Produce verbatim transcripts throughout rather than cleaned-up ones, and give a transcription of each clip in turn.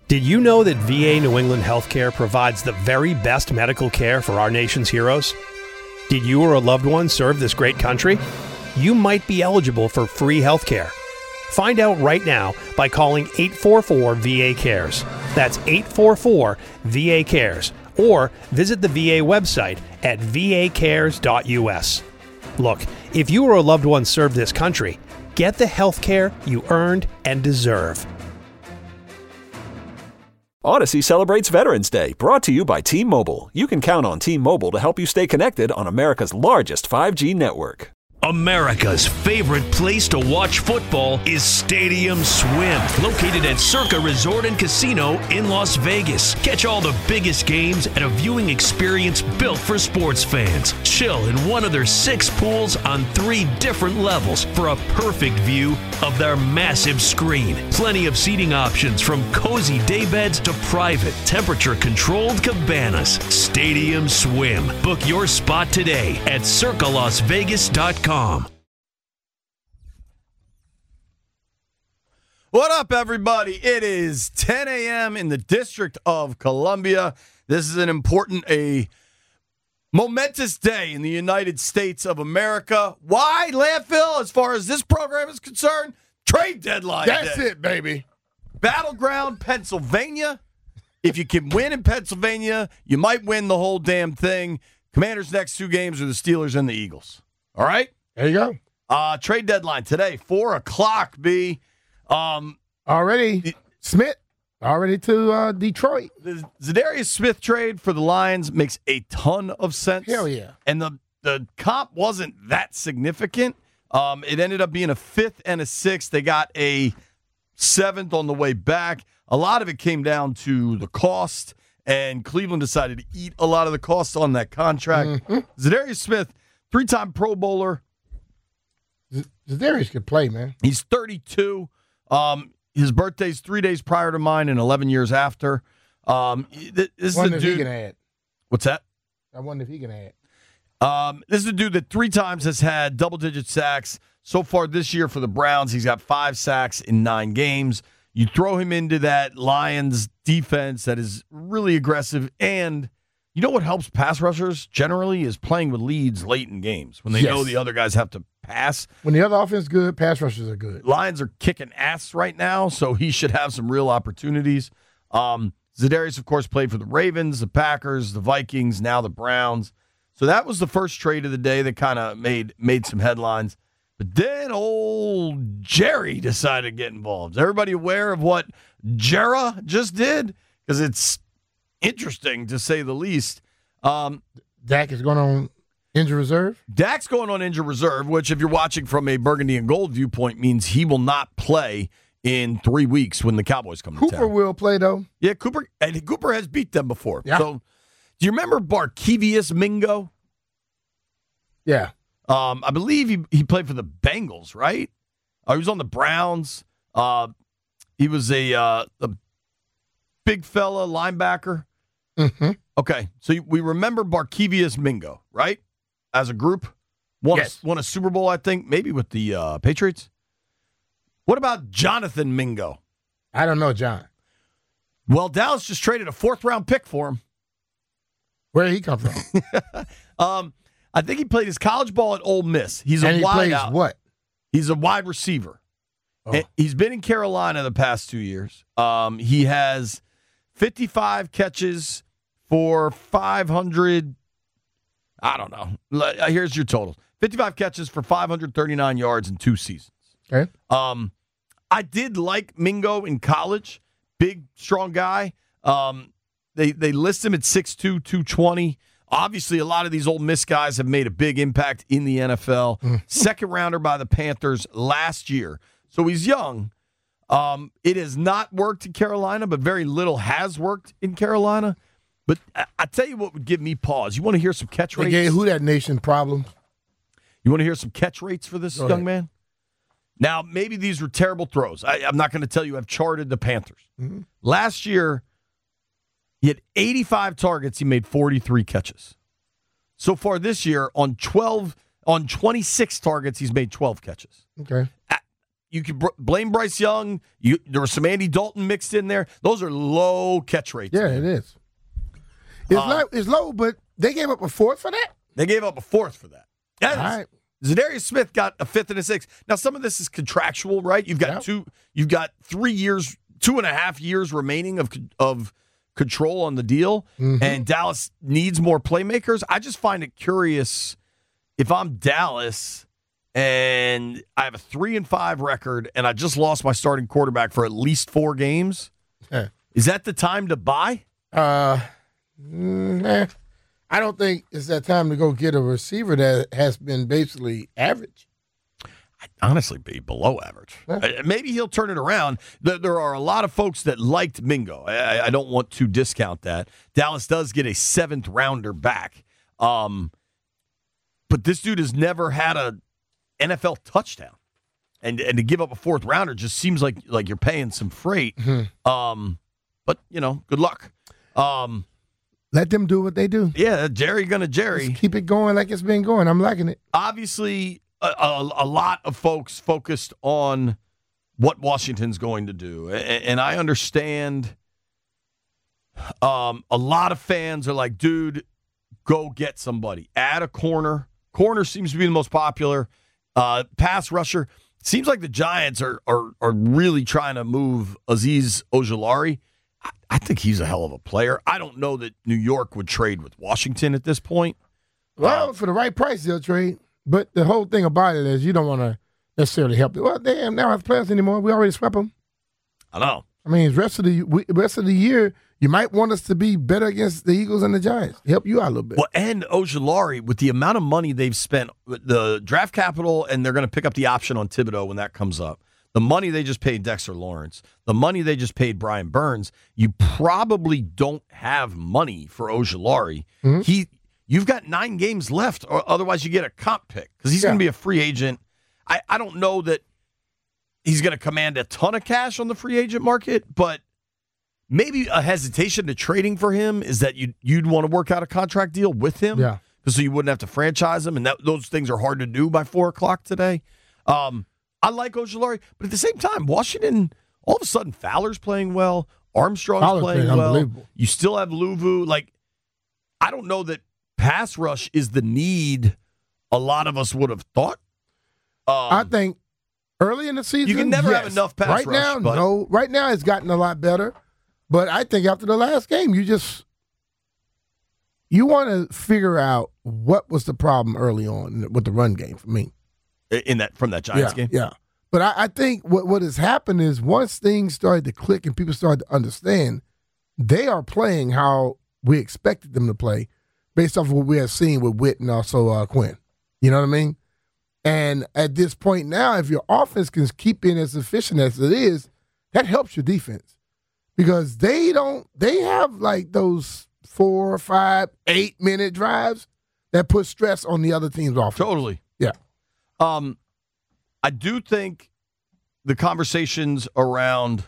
Did you know that V A New England Healthcare provides the very best medical care for our nation's heroes? Did you or a loved one serve this great country? You might be eligible for free healthcare. Find out right now by calling eight four four V A cares. That's eight four four V A cares. Or visit the V A website at v a cares dot u s. Look, if you or a loved one served this country, get the health care you earned and deserve. Odyssey celebrates Veterans Day, brought to you by T-Mobile. You can count on T-Mobile to help you stay connected on America's largest five G network. America's favorite place to watch football is Stadium Swim, located at Circa Resort and Casino in Las Vegas. Catch all the biggest games at a viewing experience built for sports fans. Chill in one of their six pools on three different levels for a perfect view of their massive screen. Plenty of seating options from cozy daybeds to private, temperature-controlled cabanas. Stadium Swim. Book your spot today at circa las vegas dot com. What up, everybody? It is ten a.m. in the District of Columbia. This is an important, a momentous day in the United States of America. Why, Landfill? As far as this program is concerned, trade deadline That's day. it, baby. Battleground, Pennsylvania. If you can win in Pennsylvania, you might win the whole damn thing. Commanders' next two games are the Steelers and the Eagles. All right? There you go. Uh, trade deadline today, four o'clock, B. Um, already, Smith, already to uh, Detroit. The Zadarius Smith trade for the Lions makes a ton of sense. Hell yeah. And the, the comp wasn't that significant. Um, it ended up being a fifth and a sixth. They got a seventh on the way back. A lot of it came down to the cost, and Cleveland decided to eat a lot of the cost on that contract. Mm-hmm. Zadarius Smith, three-time Pro Bowler. Zadarius could play, man. He's thirty-two. Um, his birthday's three days prior to mine and eleven years after. Um, this is I wonder the if dude. he can add. What's that? I wonder if he can add. Um, this is a dude that three times has had double-digit sacks. So far this year for the Browns, he's got five sacks in nine games. You throw him into that Lions defense that is really aggressive, and you know what helps pass rushers generally is playing with leads late in games when they Yes. know the other guys have to pass. When the other offense is good, pass rushers are good. Lions are kicking ass right now, so he should have some real opportunities. Um, Zadarius, of course, played for the Ravens, the Packers, the Vikings, now the Browns. So that was the first trade of the day that kind of made made some headlines. But then old Jerry decided to get involved. Is everybody aware of what Jera just did? Because it's interesting, to say the least. Um, Dak is going on injured reserve? Dak's going on injured reserve, which if you're watching from a burgundy and gold viewpoint means he will not play in three weeks when the Cowboys come to Cooper town. will play, though. Yeah, Cooper and Cooper has beat them before. Yeah. So, do you remember Barkevious Mingo? Yeah. Um, I believe he, he played for the Bengals, right? Uh, he was on the Browns. Uh, he was a, uh, a big fella linebacker. Mm-hmm. Okay, so we remember Barkevious Mingo, right? As a group. Won, Yes. a, won a Super Bowl, I think, maybe with the uh, Patriots. What about Jonathan Mingo? I don't know, John. Well, Dallas just traded a fourth-round pick for him. Where did he come from? um, I think he played his college ball at Ole Miss. He's and a he wide plays out. what? He's a wide receiver. Oh. And he's been in Carolina the past two years. Um, he has fifty-five catches for five hundred. I don't know. Here's your total: fifty-five catches for five hundred thirty-nine yards in two seasons. Okay. Um, I did like Mingo in college. Big, strong guy. Um, they they list him at six two, two twenty. Obviously, a lot of these Ole Miss guys have made a big impact in the N F L. Mm. Second rounder by the Panthers last year. So he's young. Um, it has not worked in Carolina, but very little has worked in Carolina. But I, I tell you what would give me pause. You want to hear some catch They rates? gave who that nation problems? You want to hear some catch rates for this Go young ahead. man? Now, maybe these were terrible throws. I, I'm not going to tell you I've charted the Panthers. Mm-hmm. Last year, he had eighty-five targets. He made forty-three catches. So far this year, on twelve, on twenty-six targets, he's made twelve catches. Okay. I, you could br- blame Bryce Young. You, there was some Andy Dalton mixed in there. Those are low catch rates. Yeah, man. it is. It's, Uh, low, it's low, but they gave up a fourth for that? They gave up a fourth for that. That is- All right. Zadarius Smith got a fifth and a sixth. Now, some of this is contractual, right? You've got Yep. two, you've got three years, two and a half years remaining of of control on the deal, Mm-hmm. and Dallas needs more playmakers. I just find it curious if I'm Dallas and I have a three and five record, and I just lost my starting quarterback for at least four games. Yeah. Is that the time to buy? Uh, mm, eh, I don't think it's that time to go get a receiver that has been basically average. I'd honestly be below average. Uh, Maybe he'll turn it around. There, there are a lot of folks that liked Mingo. I, I don't want to discount that. Dallas does get a seventh rounder back. Um, but this dude has never had a N F L touchdown. And and to give up a fourth rounder just seems like like you're paying some freight. Mm-hmm. Um, but, you know, good luck. Um, Let them do what they do. yeah, Jerry gonna Jerry. Just keep it going like it's been going. I'm liking it. Obviously, a, a, a lot of folks focused on what Washington's going to do. And, and I understand um, a lot of fans are like, dude, go get somebody. Add a corner. Corner seems to be the most popular. Uh, pass rusher. Seems like the Giants are, are, are really trying to move Azeez Ojulari. I, I think he's a hell of a player. I don't know that New York would trade with Washington at this point. Well, for the right price, they'll trade. But the whole thing about it is you don't want to necessarily help them. Well, damn, now have players anymore. We already swept them. I know. I mean, the rest of the we, rest of the year, you might want us to be better against the Eagles and the Giants. Help you out a little bit. Well, and Ojulari, with the amount of money they've spent, the draft capital, and they're going to pick up the option on Thibodeau when that comes up. The money they just paid Dexter Lawrence, the money they just paid Brian Burns, you probably don't have money for Ojulari. Mm-hmm. He, you've got nine games left, or otherwise you get a comp pick because he's Yeah. going to be a free agent. I, I don't know that he's going to command a ton of cash on the free agent market, but maybe a hesitation to trading for him is that you'd, you'd want to work out a contract deal with him. Yeah. So you wouldn't have to franchise him, and that, those things are hard to do by four o'clock today. Um, I like Ojulari, but at the same time, Washington, all of a sudden, Fowler's playing well. Armstrong's Fowler's playing playing well. unbelievable. You still have Luvu. Like, I don't know that pass rush is the need a lot of us would have thought. Um, I think early in the season, You can never have yes. enough pass right rush, now, but- no. Right now, it's gotten a lot better. But I think after the last game, you just you want to figure out what was the problem early on with the run game for me. in that from that Giants yeah, game. Yeah. But I, I think what, what has happened is once things started to click and people started to understand, they are playing how we expected them to play based off of what we have seen with Witt and also uh, Quinn. You know what I mean? And at this point now, if your offense can keep being as efficient as it is, that helps your defense. Because they don't, they have like those four, five, eight minute drives that put stress on the other team's offense. Totally. Yeah. Um, I do think the conversations around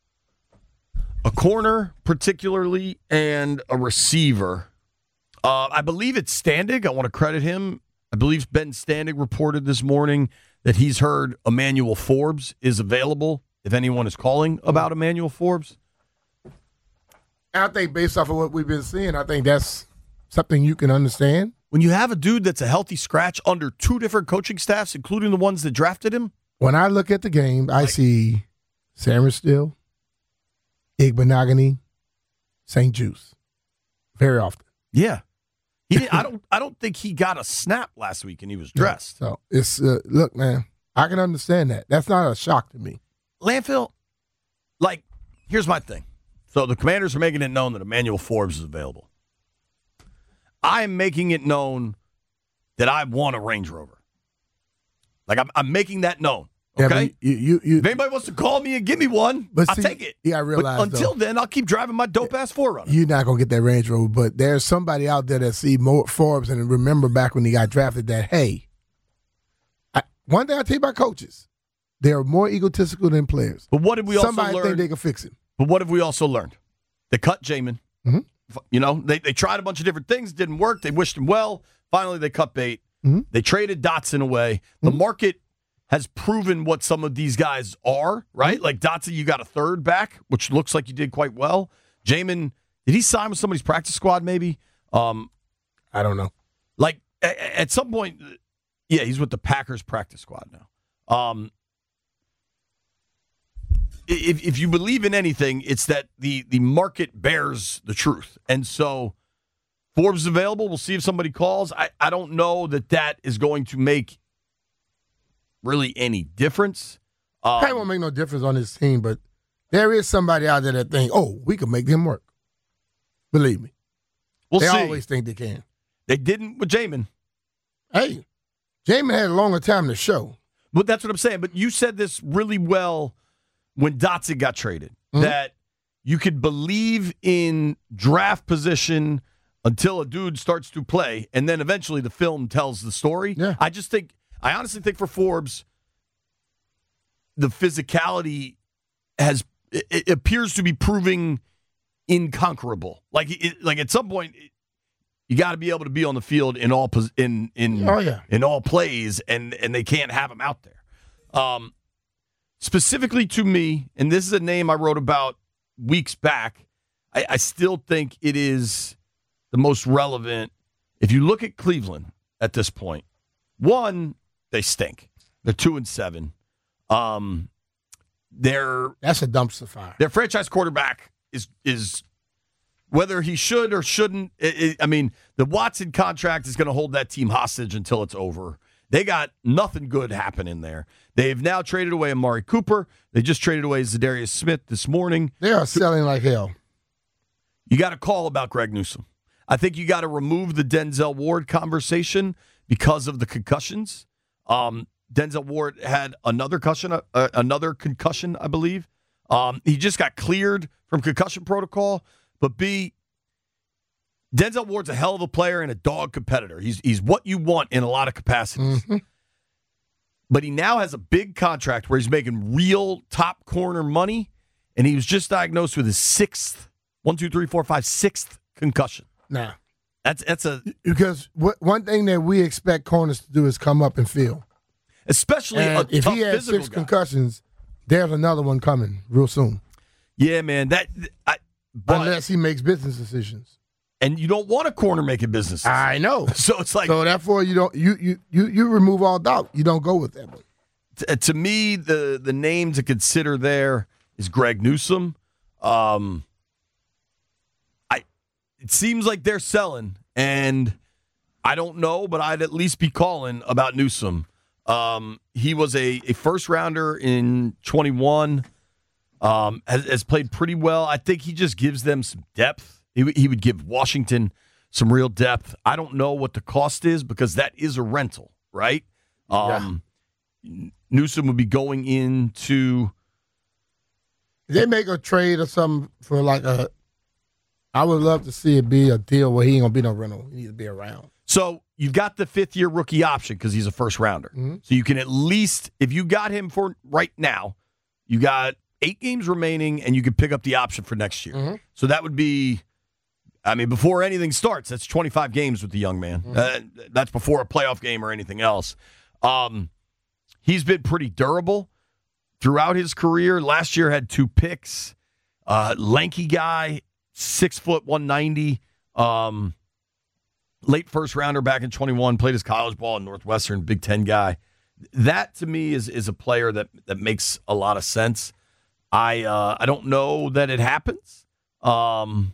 a corner, particularly, and a receiver. Uh, I believe it's Standig. I want to credit him. I believe Ben Standig reported this morning that he's heard Emmanuel Forbes is available if anyone is calling about Emmanuel Forbes. I think based off of what we've been seeing, I think that's something you can understand. When you have a dude that's a healthy scratch under two different coaching staffs, including the ones that drafted him, When I look at the game, I see Sam Still, Igbenogany, Saint Juice very often. yeah, he didn't, I don't. I don't think he got a snap last week, and he was dressed. So it's uh, look, man, I can understand that. That's not a shock to me. Landfill, like, here's my thing. So the Commanders are making it known that Emmanuel Forbes is available. I am making it known that I want a Range Rover. Like, I'm, I'm making that known. Yeah, Okay? but you, you, you, If anybody wants to call me and give me one, But I'll see, take it. yeah, I realize, But until though. then, I'll keep driving my dope-ass four runner. you're not gonna get that Range Rover. But there's somebody out there that see Mo Forbes and remember back when he got drafted that hey, I, one thing I tell you about coaches, they are more egotistical than players. But what did we also Somebody learn? think they can fix it. But what have we also learned? They cut Jamin. Mhm. You know, they, they tried a bunch of different things, didn't work. They wished him well. Finally, they cut bait. Mhm. They traded Dotson away. The market has proven what some of these guys are, right? Like Dotson, you got a third back, which looks like you did quite well. Jamin, did he sign with somebody's practice squad maybe? Um, I don't know. Like, at some point, yeah, he's with the Packers practice squad now. Um, if if you believe in anything, it's that the the market bears the truth. And so Forbes is available. We'll see if somebody calls. I, I don't know that that is going to make really any difference. Um, Probably won't make no difference on this team, but there is somebody out there that think, oh, we can make him work. Believe me. We'll they see. always think they can. They didn't with Jamin. Hey, Jamin had a longer time to show. But that's what I'm saying. But you said this really well when Dotson got traded, mm-hmm. that you could believe in draft position until a dude starts to play, and then eventually the film tells the story. Yeah. I just think, I honestly think for Forbes, the physicality has, it, it appears to be proving inconquerable. Like, it, like at some point, you got to be able to be on the field in all pos- in in oh, yeah. in all plays, and and they can't have him out there. Um, specifically to me, and this is a name I wrote about weeks back. I, I still think it is the most relevant. If you look at Cleveland at this point, one, they stink. They're two and seven. Um, they're that's a dumpster fire. Their franchise quarterback is is. Whether he should or shouldn't, it, it, I mean, the Watson contract is going to hold that team hostage until it's over. They got nothing good happening there. They've now traded away Amari Cooper. They just traded away Zadarius Smith this morning. They are selling like hell. You got a call about Greg Newsome. I think you got to remove the Denzel Ward conversation because of the concussions. Um, Denzel Ward had another concussion, uh, another concussion, I believe. Um, he just got cleared from concussion protocol. But B, Denzel Ward's a hell of a player and a dog competitor. He's he's what you want in a lot of capacities. Mm-hmm. But he now has a big contract where he's making real top corner money, and he was just diagnosed with his sixth, one, two, three, four, five, sixth concussion. Nah. That's that's a because what, one thing that we expect corners to do is come up and fill. Especially and a if tough he has physical six guy. concussions, there's another one coming real soon. Yeah, man. That I, but, unless he makes business decisions. And you don't want a corner making business decisions. I know. So it's like so therefore you don't you you you, you remove all doubt. You don't go with that one. To, to me, the the name to consider there is Greg Newsome. Um, I it seems like they're selling, and I don't know, but I'd at least be calling about Newsome. Um, he was a, a first rounder in twenty-one. Um, has, has played pretty well. I think he just gives them some depth. He, he would give Washington some real depth. I don't know what the cost is because that is a rental, right? Um, yeah. Newsome would be going into. They make a trade or something for like a. I would love to see it be a deal where he ain't gonna be no rental. He needs to be around. So you've got the fifth year rookie option because he's a first rounder. Mm-hmm. So you can at least, if you got him for right now, you got eight games remaining, and you could pick up the option for next year. Mm-hmm. So that would be, I mean, before anything starts, that's twenty-five games with the young man. Mm-hmm. Uh, that's before a playoff game or anything else. Um, he's been pretty durable throughout his career. Last year had two picks. Uh, lanky guy, six foot, one ninety. Um, late first rounder back in twenty-one. Played his college ball in Northwestern, Big Ten guy. That to me is is a player that that makes a lot of sense. I uh, I don't know that it happens, um,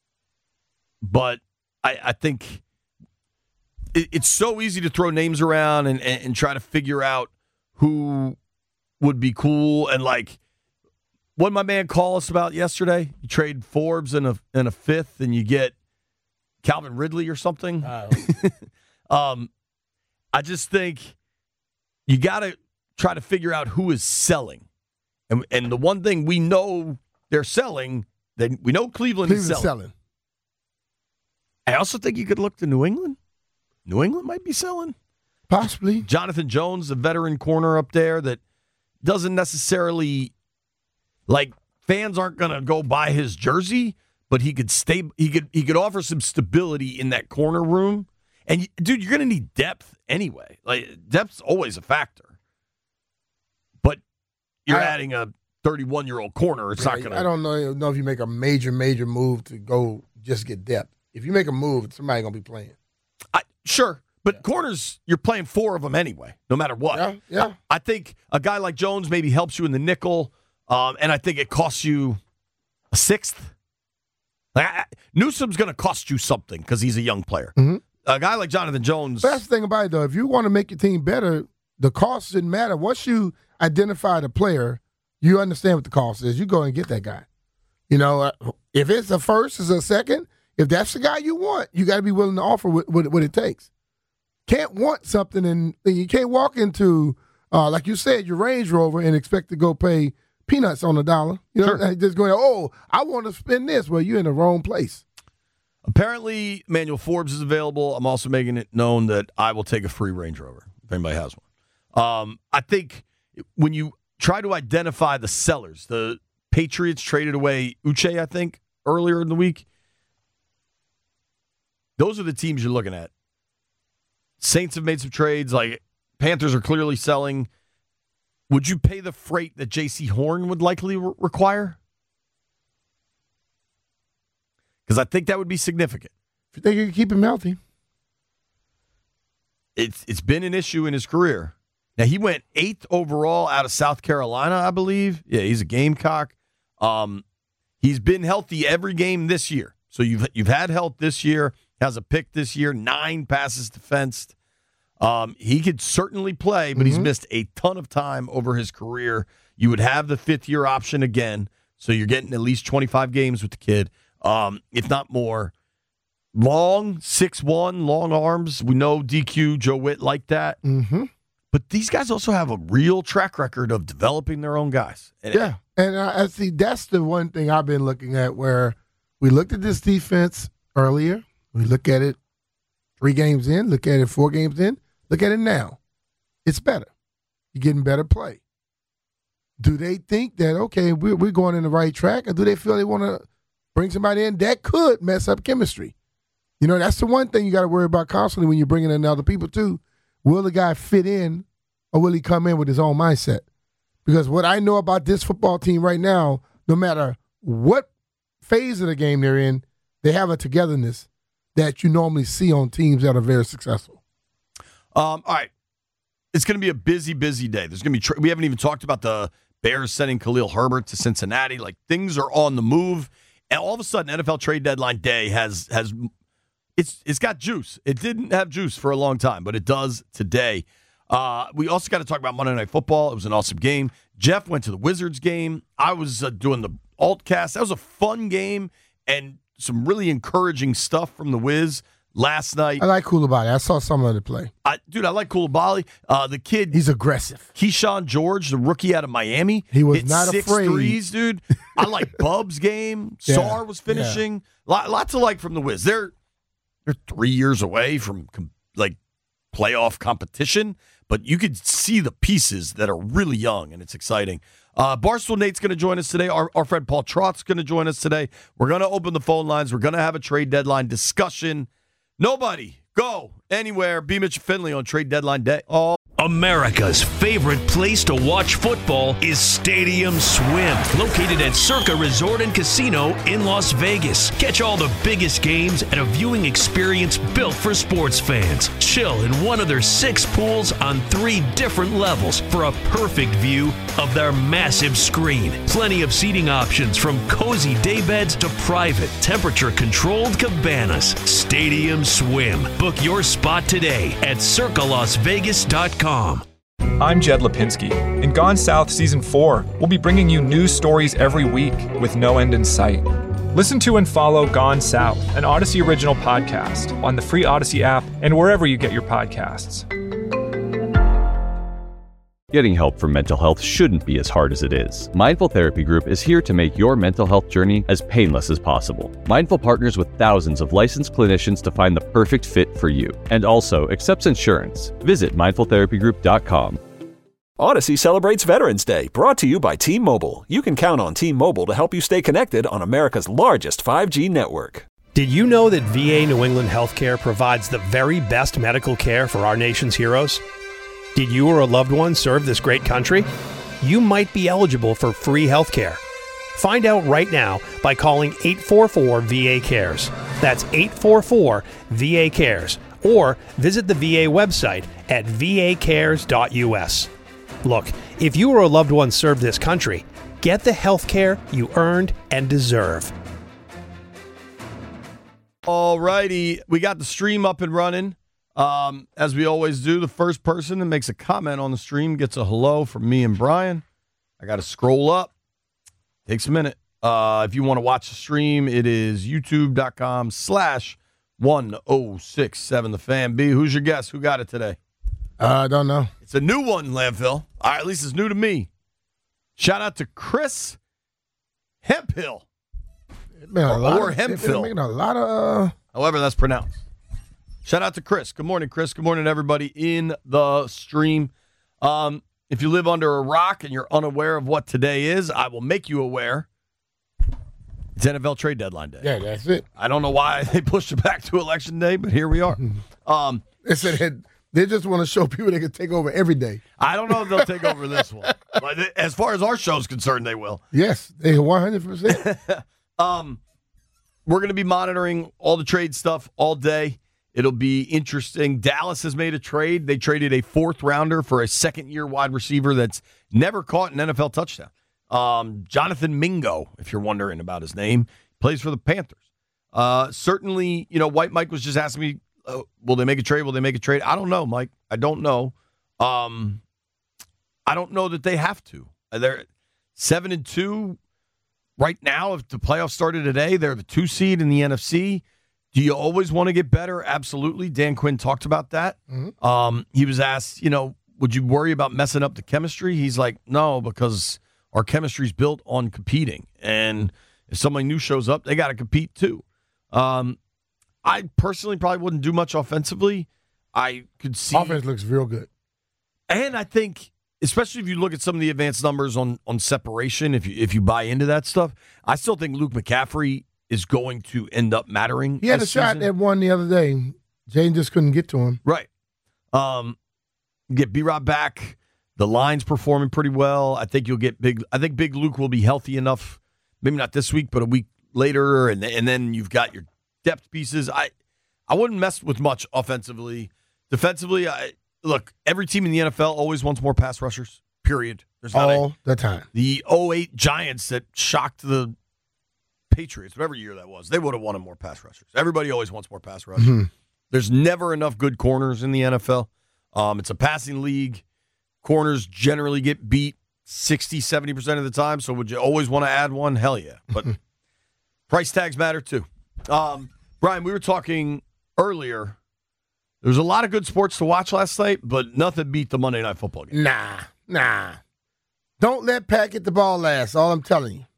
but I, I think it, it's so easy to throw names around and, and, and try to figure out who would be cool. And like, what did my man call us about yesterday? You trade Forbes in a in a fifth, and you get Calvin Ridley or something. Uh, um, I just think you got to try to figure out who is selling. And and the one thing we know they're selling, they, we know Cleveland is selling. selling. I also think you could look to New England. New England might be selling. Possibly. Jonathan Jones, the veteran corner up there that doesn't necessarily, like, fans aren't going to go buy his jersey, but he could stay. He could he could offer some stability in that corner room. And, dude, you're going to need depth anyway. Like, depth's always a factor. you're I, adding a thirty-one-year-old corner. It's yeah, not going to. I don't know, know if you make a major, major move to go just get depth. If you make a move, somebody's going to be playing. I, sure. But yeah. corners, you're playing four of them anyway, no matter what. Yeah, yeah. I, I think a guy like Jones maybe helps you in the nickel, um, and I think it costs you a sixth. Like, I, Newsom's going to cost you something because he's a young player. Mm-hmm. A guy like Jonathan Jones. But that's the thing about it, though. If you want to make your team better, the cost didn't matter. Once you identify the player, you understand what the cost is. You go and get that guy. You know, uh, if it's a first, it's a second. If that's the guy you want, you got to be willing to offer what, what, what it takes. Can't want something and you can't walk into, uh, like you said, your Range Rover and expect to go pay peanuts on a dollar. You know, sure. Just going, oh, I want to spend this. Well, you're in the wrong place. Apparently, Manuel Forbes is available. I'm also making it known that I will take a free Range Rover if anybody has one. Um, I think when you try to identify the sellers, the Patriots traded away Uche, I think, earlier in the week. Those are the teams you're looking at. Saints have made some trades. Like Panthers are clearly selling. Would you pay the freight that J C Horn would likely re- require? Because I think that would be significant. If you think you can keep him healthy. It's It's been an issue in his career. Now, he went eighth overall out of South Carolina, I believe. Yeah, he's a Gamecock. Um, he's been healthy every game this year. So you've you've had health this year. Has a pick this year, nine passes defensed. Um, he could certainly play, but mm-hmm. he's missed a ton of time over his career. You would have the fifth-year option again, so you're getting at least twenty-five games with the kid, um, if not more. Long, six one, long arms. We know D Q, Joe Witt like that. Mm-hmm. But these guys also have a real track record of developing their own guys. And yeah, and I, I see that's the one thing I've been looking at where we looked at this defense earlier. We look at it three games in, look at it four games in, look at it now. It's better. You're getting better play. Do they think that, okay, we're, we're going in the right track, or do they feel they want to bring somebody in that could mess up chemistry? You know, that's the one thing you got to worry about constantly when you're bringing in other people, too. Will the guy fit in, or will he come in with his own mindset? Because what I know about this football team right now, no matter what phase of the game they're in, they have a togetherness that you normally see on teams that are very successful. Um, all right. It's going to be a busy, busy day. There's going to be tra- we haven't even talked about the Bears sending Khalil Herbert to Cincinnati. Like, things are on the move. And all of a sudden, N F L trade deadline day has has it's it's got juice. It didn't have juice for a long time, but it does today. Uh, we also got to talk about Monday Night Football. It was an awesome game. Jeff went to the Wizards game. I was uh, doing the Altcast. That was a fun game and some really encouraging stuff from the Wiz last night. I like Koulibaly. I saw some of the play. I, dude, I like Koulibaly. Uh, the kid. He's aggressive. Keyshawn George, the rookie out of Miami. He was hit not six afraid. threes, dude. I like Bub's game. Yeah, Sar was finishing. Yeah. Lots to like from the Wiz. They're, they're three years away from, like, playoff competition, but you could see the pieces that are really young, and it's exciting. Uh, Barstool Nate's going to join us today. Our, our friend Paul Trott's going to join us today. We're going to open the phone lines. We're going to have a trade deadline discussion. Nobody go anywhere. Be Mitch Finley on trade deadline day. Oh. America's favorite place to watch football is Stadium Swim, located at Circa Resort and Casino in Las Vegas. Catch all the biggest games at a viewing experience built for sports fans. Chill in one of their six pools on three different levels for a perfect view of their massive screen. Plenty of seating options from cozy daybeds to private, temperature-controlled cabanas. Stadium Swim. Book your spot today at circa las vegas dot com. I'm Jed Lipinski. In Gone South Season four, we'll be bringing you news stories every week with no end in sight. Listen to and follow Gone South, an Odyssey original podcast, on the free Odyssey app and wherever you get your podcasts. Getting help for mental health shouldn't be as hard as it is. Mindful Therapy Group is here to make your mental health journey as painless as possible. Mindful partners with thousands of licensed clinicians to find the perfect fit for you, and also accepts insurance. Visit mindful therapy group dot com. Odyssey celebrates Veterans Day, brought to you by T-Mobile. You can count on T-Mobile to help you stay connected on America's largest five G network. Did you know that V A New England Healthcare provides the very best medical care for our nation's heroes? Did you or a loved one serve this great country? you might be eligible for free health care. Find out right now by calling eight four four V A cares. That's eight four four V A cares. Or visit the V A website at v a cares dot u s. Look, if you or a loved one served this country, get the health care you earned and deserve. All righty. We got the stream up and running. Um, as we always do, the first person that makes a comment on the stream gets a hello from me and Brian. I got to scroll up. Takes a minute. Uh, if you want to watch the stream, it is youtube.com slash 1067 The Fan. B, who's your guest? Who got it today? Uh, I don't know. It's a new one, Landfill. All right, at least it's new to me. Shout out to Chris Hemphill. Man, a lot or of, Hemphill. Making a lot of. Uh... However that's pronounced. Shout out to Chris. Good morning, Chris. Good morning, everybody in the stream. Um, if you live under a rock and you're unaware of what today is, I will make you aware. It's N F L trade deadline day. Yeah, that's it. I don't know why they pushed it back to election day, but here we are. Um, they said they just want to show people they can take over every day. I don't know if they'll take over this one. But as far as our show's concerned, they will. Yes, they one hundred percent. Um, we're going to be monitoring all the trade stuff all day. It'll be interesting. Dallas has made a trade. They traded a fourth rounder for a second-year wide receiver that's never caught an N F L touchdown. Um, Jonathan Mingo, if you're wondering about his name, plays for the Panthers. Uh, certainly, you know, White Mike was just asking me, uh, will they make a trade? Will they make a trade? I don't know, Mike. I don't know. Um, I don't know that they have to. They're seven and two right now. If the playoffs started today, they're the two seed in the N F C. Do you always want to get better? Absolutely. Dan Quinn talked about that. Mm-hmm. Um, he was asked, you know, would you worry about messing up the chemistry? He's like, no, because our chemistry is built on competing. And if somebody new shows up, they got to compete too. Um, I personally probably wouldn't do much offensively. I could see. Offense looks real good. And I think, especially if you look at some of the advanced numbers on, on separation, if you, if you buy into that stuff, I still think Luke McCaffrey is going to end up mattering. He had a shot season. at one the other day. Jane just couldn't get to him. Right. Um, get B-Rob back. The line's performing pretty well. I think you'll get big. I think Big Luke will be healthy enough, maybe not this week, but a week later, and and then you've got your depth pieces. I I wouldn't mess with much offensively. Defensively, I look, every team in the N F L always wants more pass rushers, period. There's not all a, the time. The oh eight Giants that shocked the Patriots, whatever year that was, they would have wanted more pass rushers. Everybody always wants more pass rushers. Mm-hmm. There's never enough good corners in the N F L. Um, it's a passing league. Corners generally get beat sixty, seventy percent of the time, so would you always want to add one? Hell yeah. But price tags matter too. Um, Brian, we were talking earlier. There was a lot of good sports to watch last night, but nothing beat the Monday Night Football game. Nah, nah. Don't let Pat get the ball last. All I'm telling you.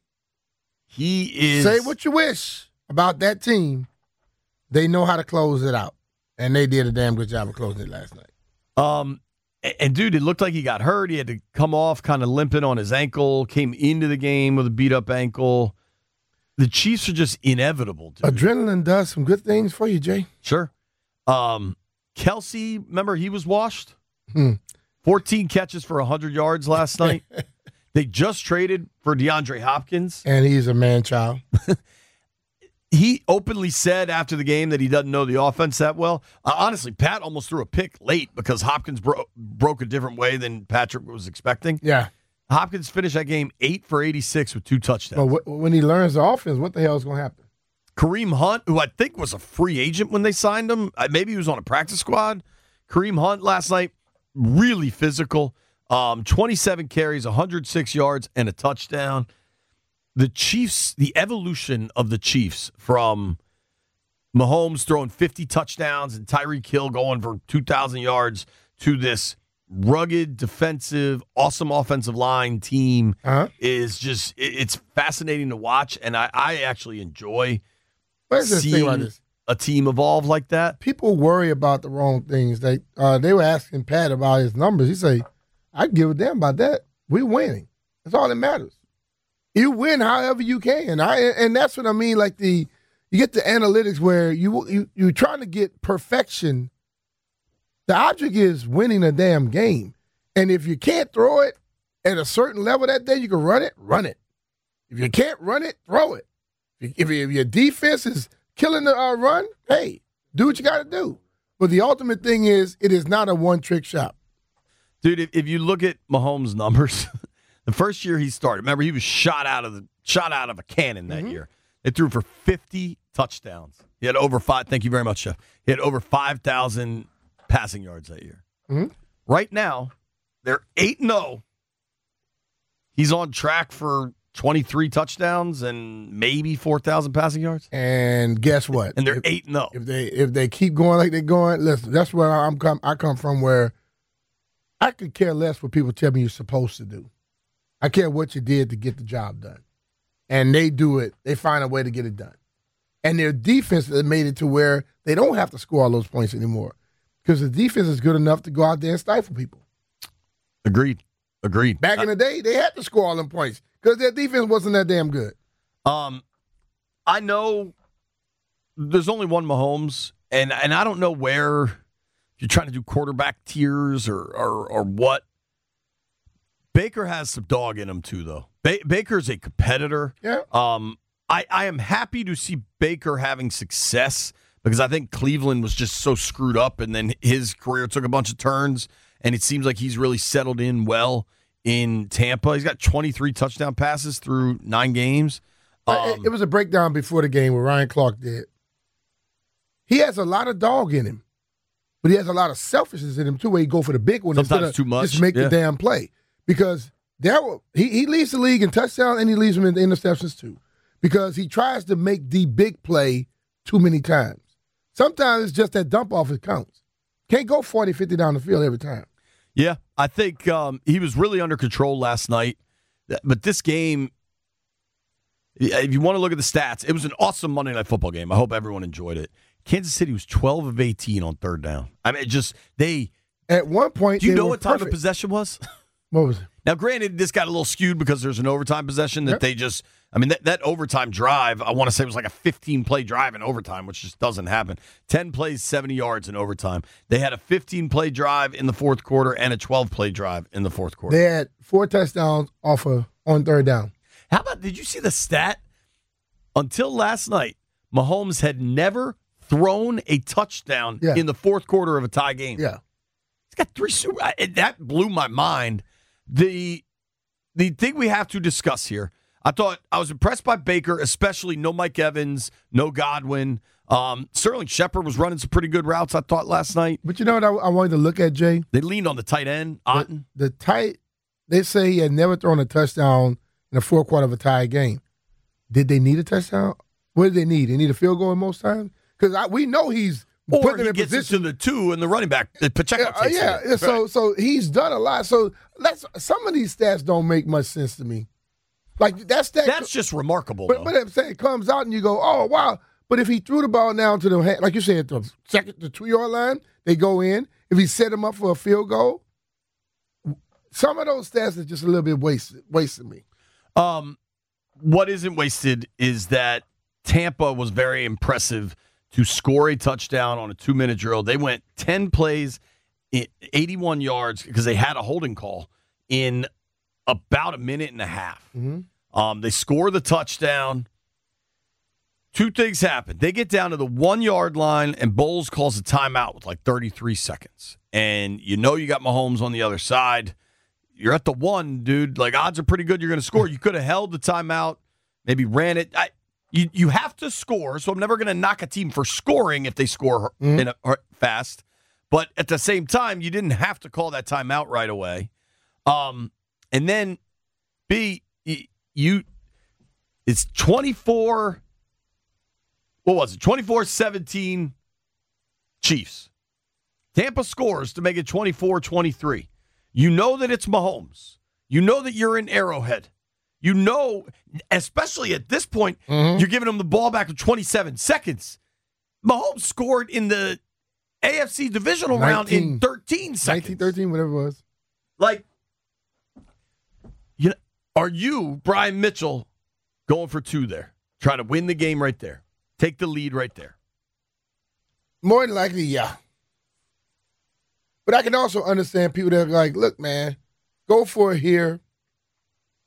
He is. Say what you wish about that team. They know how to close it out, and they did a damn good job of closing it last night. Um, and, and dude, it looked like he got hurt. He had to come off kind of limping on his ankle, came into the game with a beat-up ankle. The Chiefs are just inevitable, dude. Adrenaline does some good things for you, Jay. Sure. Um, Kelsey, remember he was washed? Hmm. fourteen catches for one hundred yards last night. They just traded for DeAndre Hopkins. And he's a man-child. He openly said after the game that he doesn't know the offense that well. Uh, honestly, Pat almost threw a pick late because Hopkins bro- broke a different way than Patrick was expecting. Yeah. Hopkins finished that game eight for eighty-six with two touchdowns. But w- when he learns the offense, what the hell is going to happen? Kareem Hunt, who I think was a free agent when they signed him, uh, maybe he was on a practice squad. Kareem Hunt last night, really physical. Um, twenty-seven carries, one hundred six yards, and a touchdown. The Chiefs, the evolution of the Chiefs from Mahomes throwing fifty touchdowns and Tyreek Hill going for two thousand yards to this rugged, defensive, awesome offensive line team uh-huh. is just, it, it's fascinating to watch, and I, I actually enjoy seeing a team evolve like that. People worry about the wrong things. They uh, they were asking Pat about his numbers. He said, I give a damn about that. We're winning. That's all that matters. You win however you can. I and that's what I mean. Like the you get the analytics where you you you're trying to get perfection. The object is winning a damn game. And if you can't throw it, at a certain level that day, you can run it, run it. If you can't run it, throw it. If, if, if your defense is killing the uh, run, hey, do what you got to do. But the ultimate thing is, it is not a one-trick shot. Dude, if, if you look at Mahomes' numbers, the first year he started, remember he was shot out of the shot out of a cannon that mm-hmm. year. They threw for fifty touchdowns. He had over five. Thank you very much, Chef. He had over five thousand passing yards that year. Mm-hmm. Right now, they're eight and zero. He's on track for twenty-three touchdowns and maybe four thousand passing yards. And guess what? And they're eight and zero. If they if they keep going like they're going, listen, that's where I'm come. I come from, where I could care less what people tell me you're supposed to do. I care what you did to get the job done. And they do it. They find a way to get it done. And their defense has made it to where they don't have to score all those points anymore because the defense is good enough to go out there and stifle people. Agreed. Agreed. Back in the day, they had to score all them points because their defense wasn't that damn good. Um, I know there's only one Mahomes, and, and I don't know where you're trying to do quarterback tiers or or, or what. Baker has some dog in him, too, though. Ba- Baker's a competitor. Yeah. Um, I, I am happy to see Baker having success because I think Cleveland was just so screwed up, and then his career took a bunch of turns, and it seems like he's really settled in well in Tampa. He's got twenty-three touchdown passes through nine games. Um, it, it was a breakdown before the game where Ryan Clark did. He has a lot of dog in him, but he has a lot of selfishness in him, too, where he go for the big one Sometimes instead of too much. just make yeah. the damn play. Because there, he, he leads the league in touchdowns and he leads them in the interceptions too. Because he tries to make the big play too many times. Sometimes it's just that dump off that counts. Can't go forty, fifty down the field every time. Yeah, I think um, he was really under control last night. But this game, if you want to look at the stats, it was an awesome Monday Night Football game. I hope everyone enjoyed it. Kansas City was twelve of eighteen on third down. I mean, it just, they. At one point, do you they know were what time perfect. of possession was? What was it? Now, granted, this got a little skewed because there's an overtime possession that yep. they just, I mean, that, that overtime drive, I want to say it was like a fifteen-play drive in overtime, which just doesn't happen. ten plays, seventy yards in overtime. They had a fifteen-play drive in the fourth quarter and a twelve-play drive in the fourth quarter. They had four touchdowns off of, on third down. How about, did you see the stat? Until last night, Mahomes had never thrown a touchdown yeah. in the fourth quarter of a tie game. Yeah. He's got three super. That blew my mind. The the thing we have to discuss here, I thought I was impressed by Baker, especially no Mike Evans, no Godwin. Um, Sterling Shepard was running some pretty good routes, I thought, last night. But you know what I, I wanted to look at, Jay? They leaned on the tight end, Otten. The, the tight, they say he had never thrown a touchdown in the fourth quarter of a tie game. Did they need a touchdown? What did they need? They need a field goal most times? Because we know he's or putting he in gets position. into the two and the running back. Pacheco Yeah, takes yeah. it. So, Right. so he's done a lot. So let's. Some of these stats don't make much sense to me. Like that stat. That's just remarkable, But, though. but I'm saying it comes out and you go, oh wow. But if he threw the ball down to the hand, like you said, the second, the two yard line, they go in. If he set him up for a field goal, some of those stats are just a little bit wasted. Wasted me. Um, what isn't wasted is that Tampa was very impressive to score a touchdown on a two-minute drill. They went ten plays, eighty-one yards, because they had a holding call in about a minute and a half. Mm-hmm. Um, they score the touchdown. Two things happen. They get down to the one-yard line, and Bowles calls a timeout with like thirty-three seconds. And you know you got Mahomes on the other side. You're at the one, dude. Like, odds are pretty good you're going to score. You could have held the timeout, maybe ran it. I, You you have to score, so I'm never going to knock a team for scoring if they score mm-hmm. in a, or fast. But at the same time, you didn't have to call that timeout right away. Um, and then, B, you, it's twenty-four, what was it, twenty-four seventeen Chiefs. Tampa scores to make it twenty-four twenty-three. You know that it's Mahomes. You know that you're in Arrowhead. You know, especially at this point, mm-hmm. you're giving them the ball back with twenty-seven seconds. Mahomes scored in the A F C divisional nineteen, round in thirteen seconds. nineteen, thirteen, whatever it was. Like, you know, are you, Brian Mitchell, going for two there? Trying to win the game right there. Take the lead right there. More than likely, yeah. But I can also understand people that are like, look, man, go for it here.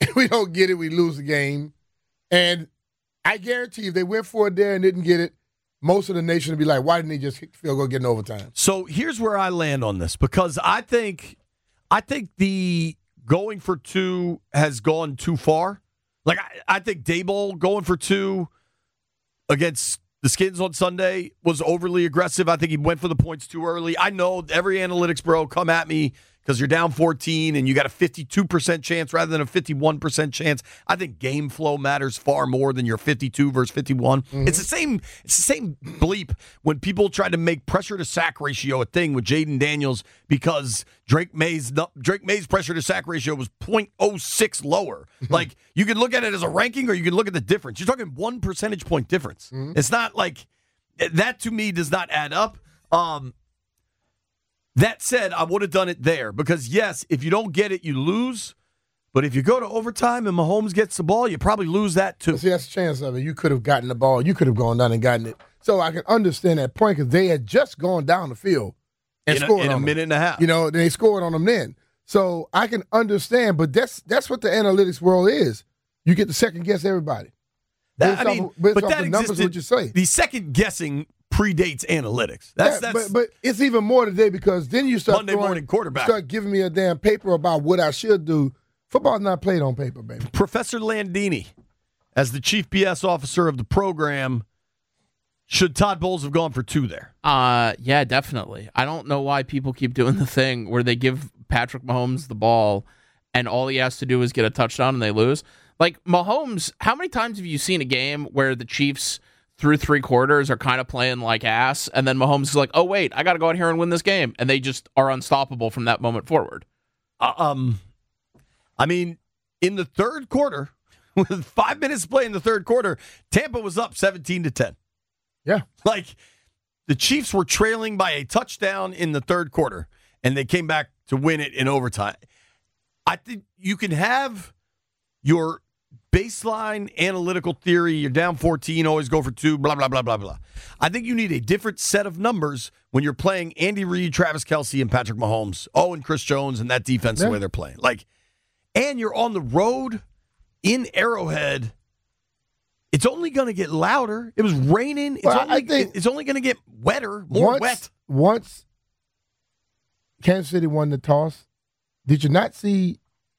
If we don't get it, we lose the game. And I guarantee if they went for it there and didn't get it, most of the nation would be like, why didn't they just kick the field goal, get in overtime? So here's where I land on this, because I think I think the going for two has gone too far. Like, I, I think Daboll going for two against the Skins on Sunday was overly aggressive. I think he went for the points too early. I know every analytics bro come at me because you're down fourteen and you got a fifty-two percent chance rather than a fifty-one percent chance. I think game flow matters far more than your fifty-two versus fifty-one. Mm-hmm. It's the same It's the same bleep when people try to make pressure to sack ratio a thing with Jaden Daniels because Drake May's Drake May's pressure to sack ratio was point oh six lower. Like, you can look at it as a ranking or you can look at the difference. You're talking one percentage point difference. Mm-hmm. It's not like that. To me does not add up. Um That said, I would have done it there because, yes, if you don't get it, you lose. But if you go to overtime and Mahomes gets the ball, you probably lose that too. See, that's the chance of it. You could have gotten the ball. You could have gone down and gotten it. So I can understand that point because they had just gone down the field and in a, scored in on a them. minute and a half. You know, they scored on them then. So I can understand, but that's that's what the analytics world is. You get to second guess everybody. That, based I mean, off, based but off that the numbers, existed, what you say. The second guessing predates analytics. That's, yeah, that's but, but it's even more today because then you start Monday throwing, morning quarterback. Start giving me a damn paper about what I should do. Football's not played on paper, baby. Professor Landini, as the chief B S officer of the program, should Todd Bowles have gone for two there? Uh, yeah, definitely. I don't know why people keep doing the thing where they give Patrick Mahomes the ball and all he has to do is get a touchdown and they lose. Like, Mahomes, how many times have you seen a game where the Chiefs through three quarters are kind of playing like ass, and then Mahomes is like, oh, wait, I got to go out here and win this game, and they just are unstoppable from that moment forward? Uh, um, I mean, in the third quarter, with five minutes to play in the third quarter, Tampa was up seventeen to ten. Yeah. Like, the Chiefs were trailing by a touchdown in the third quarter, and they came back to win it in overtime. I think you can have your baseline analytical theory, you're down fourteen, always go for two, blah, blah, blah, blah, blah. I think you need a different set of numbers when you're playing Andy Reid, Travis Kelce, and Patrick Mahomes. Oh, and Chris Jones and that defense yeah. the way they're playing. Like, and you're on the road in Arrowhead. It's only going to get louder. It was raining. It's well, only, I think it's only going to get wetter, more once, wet. Once Kansas City won the toss, did you not see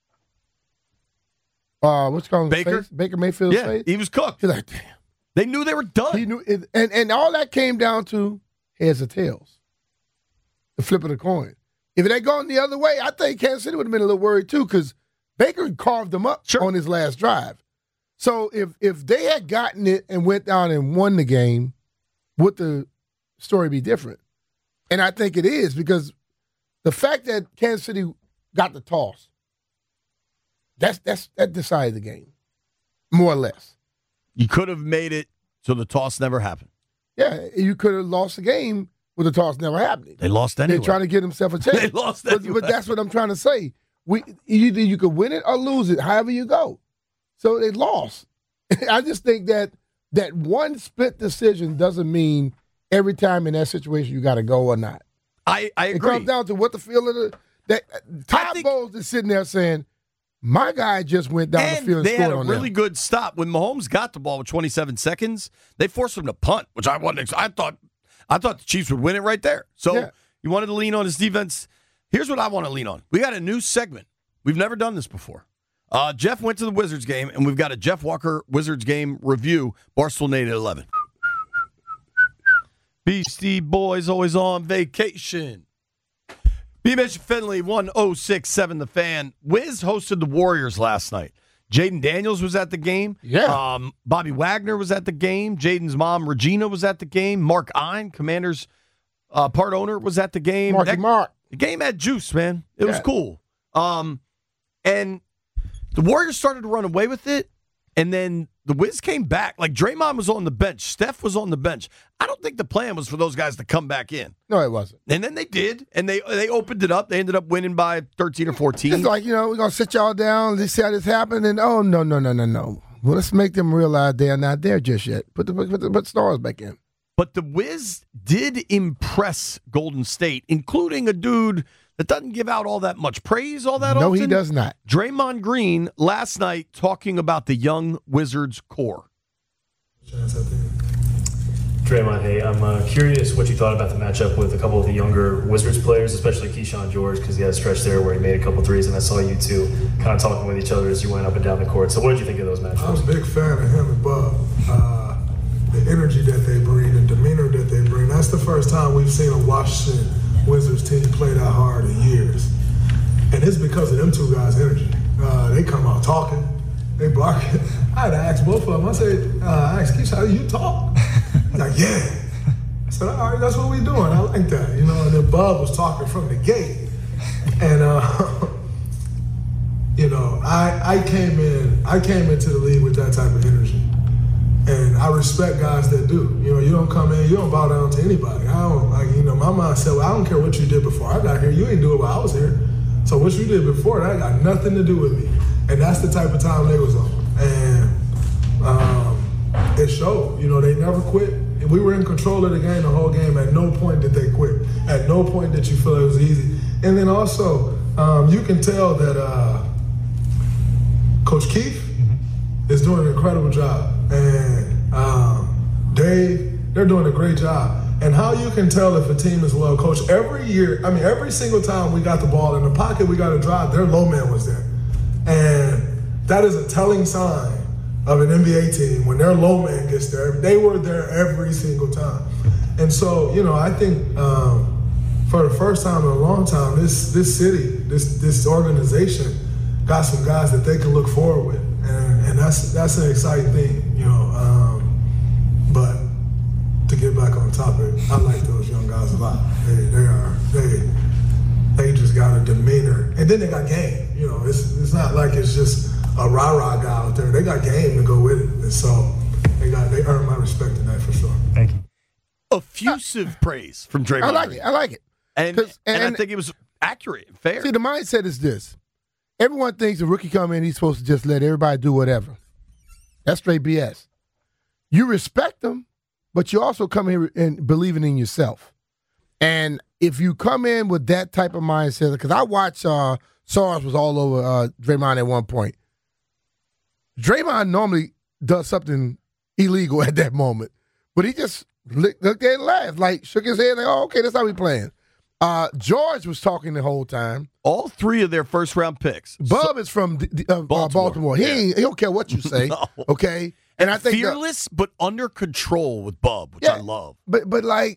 Uh, what's called Baker face? Baker Mayfield's yeah, face? He was cooked. He's like, damn. They knew they were done. He knew, it, and and all that came down to heads or tails, the flip of the coin. If it had gone the other way, I think Kansas City would have been a little worried too, because Baker carved them up sure. on his last drive. So if if they had gotten it and went down and won the game, would the story be different? And I think it is, because the fact that Kansas City got the toss, That's that's that decided the game, more or less. You could have made it so the toss never happened. Yeah, you could have lost the game with the toss never happening. They lost anyway. They're trying to get themselves a chance. They lost but, anyway. but that's what I'm trying to say. We either you could win it or lose it, however you go. So they lost. I just think that that one split decision doesn't mean every time in that situation you got to go or not. I, I agree. It comes down to what the feel of the that Todd think, Bowles is sitting there saying, my guy just went down and the field and they scored had a on really them. good stop. When Mahomes got the ball with twenty-seven seconds, they forced him to punt, which I wasn't. I thought, I thought the Chiefs would win it right there. So yeah. you wanted to lean on his defense. Here's what I want to lean on. We got a new segment. We've never done this before. Uh, Jeff went to the Wizards game, and we've got a Jeff Walker Wizards game review. Barstool Nate at eleven. Beastie Boys always on vacation. B. Mitch Finley, one oh six point seven The Fan. Wiz hosted the Warriors last night. Jaden Daniels was at the game. Yeah. Um, Bobby Wagner was at the game. Jaden's mom, Regina, was at the game. Mark Ein, Commanders uh, part owner, was at the game. Marky that, Mark. The game had juice, man. It yeah. was cool. Um, and the Warriors started to run away with it, and then the Wiz came back. Like, Draymond was on the bench. Steph was on the bench. I don't think the plan was for those guys to come back in. No, it wasn't. And then they did, and they they opened it up. They ended up winning by thirteen or fourteen. It's like, you know, we're going to sit y'all down, let's see how this happened, and oh, no, no, no, no, no. Well, let's make them realize they're not there just yet. Put the, put the put stars back in. But the Wiz did impress Golden State, including a dude that doesn't give out all that much praise all that no, often. No, he does not. Draymond Green last night talking about the young Wizards core. Draymond, hey, I'm uh, curious what you thought about the matchup with a couple of the younger Wizards players, especially Keyshawn George, because he had a stretch there where he made a couple threes, and I saw you two kind of talking with each other as you went up and down the court. So what did you think of those matchups? I was a big fan of him and Bub. Uh, the energy that they bring, the demeanor that they bring. That's the first time we've seen a Washington Wizards team play that hard in years. And it's because of them two guys' energy. Uh, they come out talking, they barking. I had to ask both of them. I said, uh, I asked Keyshawn, do you talk? He's like, yeah. I said, all right, that's what we doing. I like that. You know, and then Bub was talking from the gate. And, uh, you know, I, I came in, I came into the league with that type of energy. And I respect guys that do. You know, you don't come in, you don't bow down to anybody. I don't, like, you know, my mind said, well, I don't care what you did before I got here. You ain't do it while I was here. So what you did before, that got nothing to do with me. And that's the type of time they was on. And um, it showed. You know, they never quit. And we were in control of the game the whole game. At no point did they quit. At no point did you feel it was easy. And then also, um, you can tell that uh, Coach Keith mm-hmm. is doing an incredible job. And um, Dave, they're doing a great job. And how you can tell if a team is well coached, every year, I mean, every single time we got the ball in the pocket, we got a drive, their low man was there. And that is a telling sign of an N B A team. When their low man gets there, they were there every single time. And so, you know, I think um, for the first time in a long time, this this city, this this organization got some guys that they can look forward with. And, and that's that's an exciting thing, you know. Um, but to get back on topic, I like those young guys a lot. They, they are they they just got a demeanor, and then they got game. You know, it's it's not like it's just a rah rah guy out there. They got game to go with it, and so they got they earn my respect tonight for sure. Thank you. Effusive praise from Draymond. I like it. I like it. And, and and I think it was accurate and fair. See, the mindset is this: everyone thinks a rookie come in, he's supposed to just let everybody do whatever. That's straight B S. You respect them, but you also come here and believing in yourself. And if you come in with that type of mindset, because I watched uh, SARS was all over uh, Draymond at one point. Draymond normally does something illegal at that moment, but he just looked at and laughed, like shook his head, like, "Oh, okay, that's how we playing." Uh, George was talking the whole time. All three of their first round picks. Bub so, is from uh, Baltimore. Uh, Baltimore. He, yeah. ain't, he don't care what you say. No. Okay. And, and I think fearless, the, but under control with Bub, which yeah, I love. But but like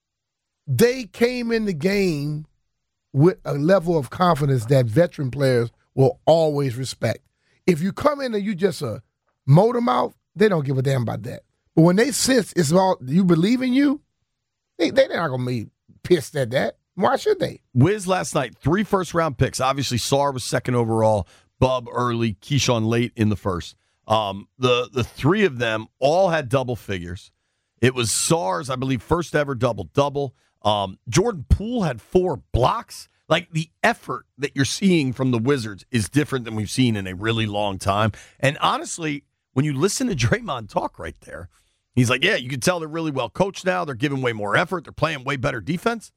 they came in the game with a level of confidence that veteran players will always respect. If you come in and you just a motor mouth, they don't give a damn about that. But when they sense it's all you believe in you, they they're not gonna be pissed at that. Why should they? Wiz last night, three first round picks. Obviously, Sarr was second overall, Bub early, Keyshawn late in the first. Um, the the three of them all had double figures. It was Sarr's, I believe, first ever double-double. Um, Jordan Poole had four blocks. Like, the effort that you're seeing from the Wizards is different than we've seen in a really long time. And honestly, when you listen to Draymond talk right there, he's like, yeah, you can tell they're really well coached now. They're giving way more effort. They're playing way better defense.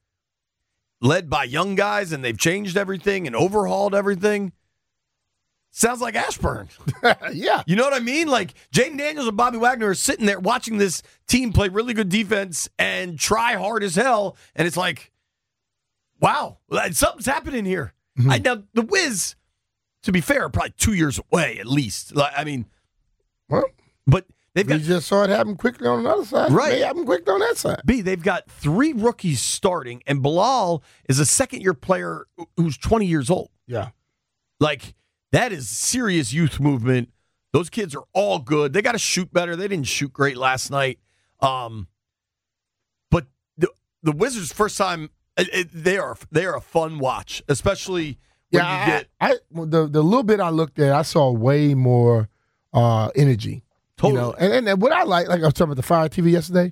Led by young guys, and they've changed everything and overhauled everything. Sounds like Ashburn. Yeah. You know what I mean? Like, Jaden Daniels and Bobby Wagner are sitting there watching this team play really good defense and try hard as hell, and it's like, wow, something's happening here. Mm-hmm. I, now, the Wiz, to be fair, are probably two years away at least. Like, I mean, well, but they've got. We just saw it happen quickly on another side. Right. It happened quickly on that side. B, they've got three rookies starting, and Bilal is a second-year player who's twenty years old. Yeah. Like, that is serious youth movement. Those kids are all good. They got to shoot better. They didn't shoot great last night. Um, but the the Wizards' first time, it, it, they are they are a fun watch, especially when yeah, you get. I, I, the, the little bit I looked at, I saw way more uh, energy. Totally. You know? and, and what I like, like I was talking about the Fire T V yesterday,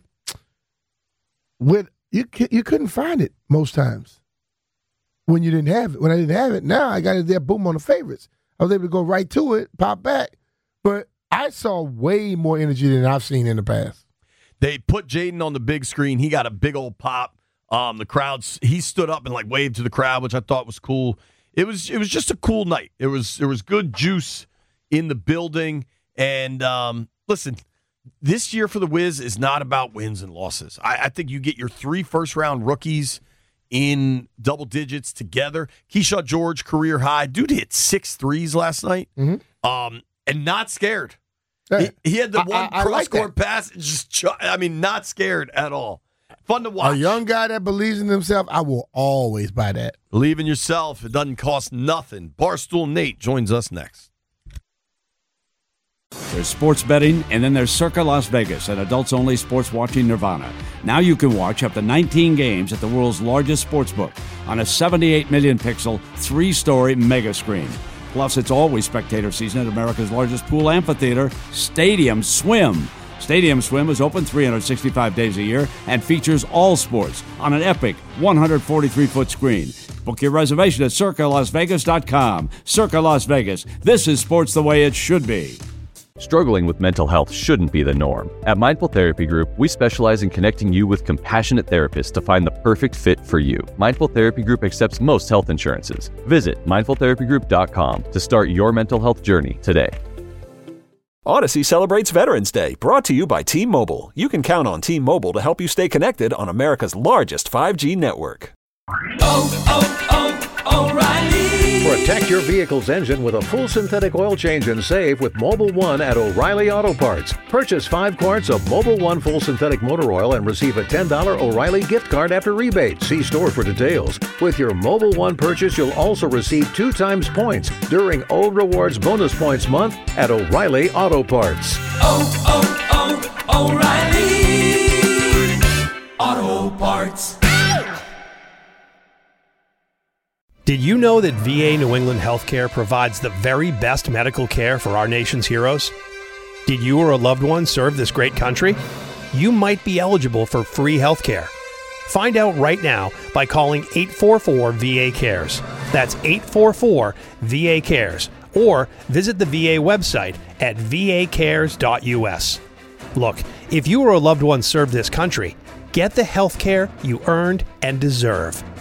with you you couldn't find it most times when you didn't have it. When I didn't have it, now I got it there, boom, on the favorites. I was able to go right to it, pop back. But I saw way more energy than I've seen in the past. They put Jaden on the big screen. He got a big old pop. Um, the crowds, he stood up and like waved to the crowd, which I thought was cool. It was it was just a cool night. It was there was good juice in the building. And um, listen, this year for the Wiz is not about wins and losses. I, I think you get your three first round rookies in double digits together. Keyshawn George, career high. Dude hit six threes last night, Mm-hmm. um, and not scared. Hey, he, he had the I- one I- I cross like court that. pass. Just, ch- I mean, not scared at all. Fun to watch. A young guy that believes in himself, I will always buy that. Believe in yourself. It doesn't cost nothing. Barstool Nate joins us next. There's sports betting, and then there's Circa Las Vegas, an adults-only sports watching nirvana. Now you can watch up to nineteen games at the world's largest sportsbook on a seventy-eight million pixel, three-story mega screen. Plus, it's always spectator season at America's largest pool amphitheater, Stadium Swim. Stadium Swim is open three hundred sixty-five days a year and features all sports on an epic one hundred forty-three foot screen. Book your reservation at circa las vegas dot com. Circa Las Vegas. This is sports the way it should be. Struggling with mental health shouldn't be the norm. At Mindful Therapy Group, we specialize in connecting you with compassionate therapists to find the perfect fit for you. Mindful Therapy Group accepts most health insurances. Visit mindful therapy group dot com to start your mental health journey today. Odyssey celebrates Veterans Day, brought to you by T-Mobile. You can count on T-Mobile to help you stay connected on America's largest five G network. Oh, oh, oh, O'Reilly! Protect your vehicle's engine with a full synthetic oil change and save with Mobile One at O'Reilly Auto Parts. Purchase five quarts of Mobile One full synthetic motor oil and receive a ten dollars O'Reilly gift card after rebate. See store for details. With your Mobile One purchase, you'll also receive two times points during O Rewards Bonus Points Month at O'Reilly Auto Parts. Oh, oh, oh, O'Reilly! Auto Parts. Did you know that V A New England Healthcare provides the very best medical care for our nation's heroes? Did you or a loved one serve this great country? You might be eligible for free healthcare. Find out right now by calling eight four four V A cares. That's eight four four V A cares. Or visit the V A website at v a cares dot u s. Look, if you or a loved one served this country, get the healthcare you earned and deserve.